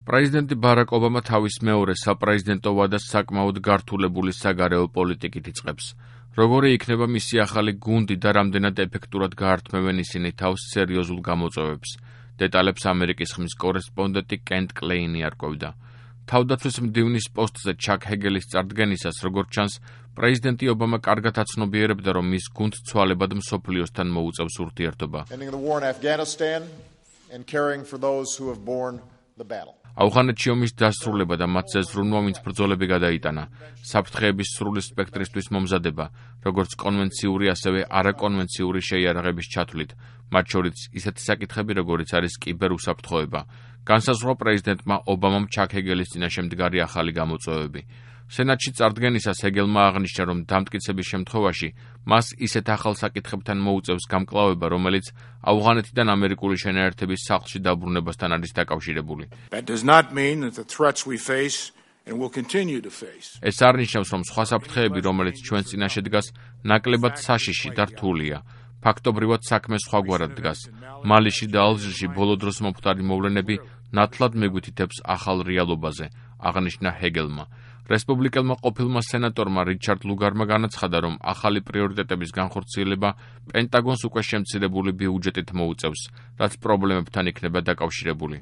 პრეზიდენტი ბარაკ ობამა თავის მეორე საპრეზიდენტო ვადას საკმაოდ გართულებული საგარეო პოლიტიკით იწყებს. Როგორი იქნება მისი ახალი გუნდი და რამდენად ეფექტურად გაართმევენ ისინი თავს სერიოზულ გამოწვევებს. დეტალებს ამერიკის ხმის კორესპონდენტი კენტ კლეინი არკვევდა. თავდაცვის მდივნის პოსტზე ჩაკ ჰეგელის წარდგენისას, როგორც ჩანს, პრეზიდენტი ობამა კარგად აცნობიერებდა, რომ მის გუნდს ცვალებად მსოფლიოსთან მოუწევს ურთიერთობა. ავღანეთში ომის დასრულება და მათზე ზრუნვა, ვინც ბრძოლები გადაიტანა, საფრთხეების სრული სპექტრისთვის მომზადება, როგორც კონვენციური, ასევე არაკონვენციური შეიარაღების ჩათვლით, მათ შორის ისეთი საკითხები, როგორიც არის კიბერუსაფრთხოება. განსაზღვრა პრეზიდენტმა ობამამ ჩაკ ჰეგელის წინაშე მდგარი ახალი გამოწვევები. სენატში წარდგენისას ჰეგელმა აღნიშნა, რომ დამტკიცების შემთხვევაში მას ისეთ ახალ საკითხებთან მოუწევს გამკლავება, რომელიც ავღანეთიდან ამერიკული შენაერთების სახლში დაბრუნებასთან არის დაკავშირებული. ეს არ ნიშნავს, რომ სხვა საფრთხეები, რომელიც ჩვენს წინაშე დგას, ნაკლებად საშიში და რთულია. ფაქტობრივად საქმე სხვაგვარად დგას. მალიში და ალჟირში ბოლო დროს მომხდარი მოვლენები ნათლად მიგვითითებს ახალ რეალობაზე, აღნიშნა ჰეგელმა. რესპუბლიკელმა ყოფილმა სენატორმა რიჩარდ ლუგარმა განაცხადა, რომ ახალი პრიორიტეტების განხორციელება პენტაგონს უკვე შემცირებული ბიუჯეტით მოუწევს, რაც პრობლემებთან იქნება დაკავშირებული.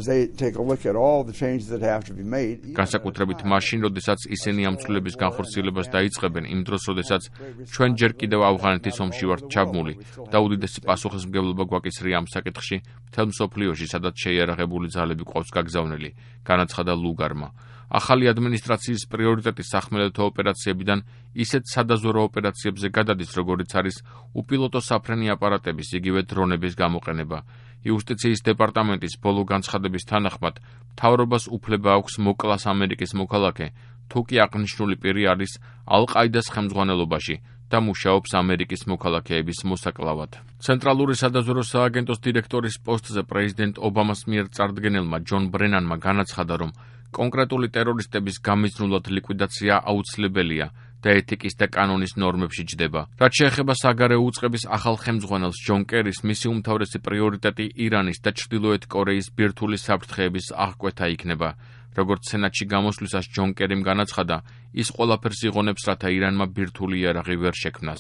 განსაკუთრებით მაშინ, როდესაც ისინი ამ ცვლილების განხორციელებას დაიწყებენ, იმ დროს, როდესაც ჩვენ ჯერ კიდევ ავღანეთის ომში ვართ ჩაბმული და უდიდესი პასუხისმგებლობა გვაკისრია ამ საკითხში მთელ მსოფლიოში, სადაც შეიარაღებული ძალები ყავს გაგზავნილი, განაცხადა ლუგარმა. ახალი ადმინისტრაციის პრიორიტეტი სახმელეთო ოპერაციებიდან ისეთ სადაზვერო ოპერაციებზე გადადის, როგორიც არის უპილოტო საფრენი აპარატების, იგივე დრონების გამოყენება. იუსტიციის დეპარტამენტის ბოლო განცხადების თანახმად, მთავრობას უფლება აქვს მოკლას ამერიკის მოქალაქე, თუ კი აღნიშნული პირი არის ალ-ყაიდას ხელმძღვანელობაში და მუშაობს ამერიკის მოქალაქეების მოსაკლავად. ცენტრალური სადაზვერო სააგენტოს დირექტორის პოსტზე პრეზიდენტ ობამას მიერ წარდგენელმა ჯონ ბრენანმა განაცხადა, რომ კონკრეტული ტერორისტების გამიზნულად ლიკვიდაცია აუცილებელია და ეთიკის და კანონის ნორმებში ჯდება. რაც შეეხება საგარეო უწყების ახალ ხელმძღვანელს ჯონ კერის, მისი უმთავრესი პრიორიტეტი ირანის და ჩრდილოეთ კორეის ბირთვული საფრთხეების აღკვეთა იქნება. როგორც სენატში გამოსვლისას ჯონ კერიმ განაცხადა, ის ყველაფერს იღონებს, რათა ირანმა ბირთვული იარაღი ვერ შექმნას.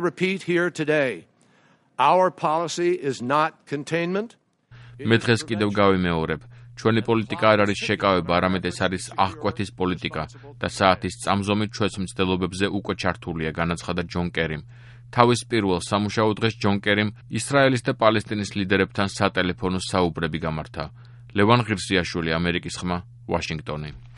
მე დღეს კიდევ გავიმეორებ. ჩვენი პოლიტიკა არ არის შეკავება, არამედ ეს არის აღკვეთის პოლიტიკა და საათის წამზომით ჩვენს მცდელობებზე უკვე ჩართულია, განაცხადა ჯონ კერიმ. თავის პირველ სამუშაო დღეს ჯონ კერიმ ისრაელის და პალესტინის ლიდერებთან სატელეფონო საუბრები გამართა. ლევან ღირსიაშვილი, ამერიკის ხმა, ვაშინგტონი.